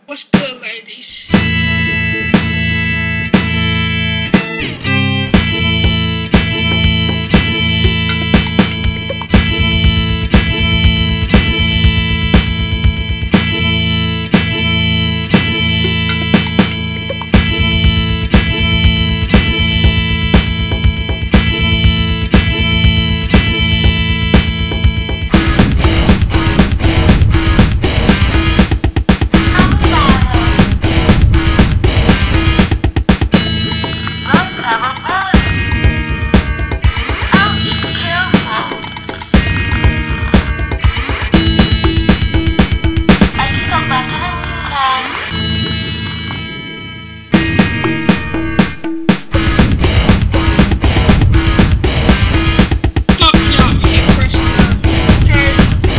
What's good, ladies? Fuck y'all, man. Press okay?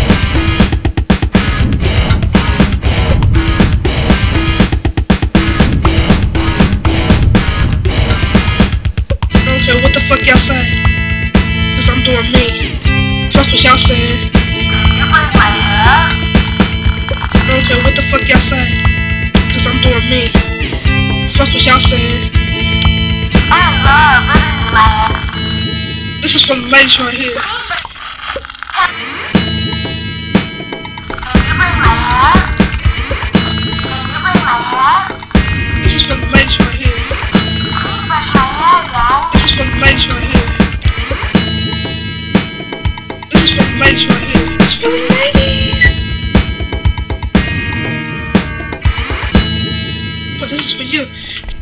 I don't care what the fuck y'all say, cause I'm doing me. Fuck what y'all saying. I don't care what the fuck y'all say, cause I'm doing me. Fuck what y'all saying. This is for the ladies right here. This is for the ladies right here. This is for the ladies right here. This is for the ladies right here. This is for the ladies. But this is for you.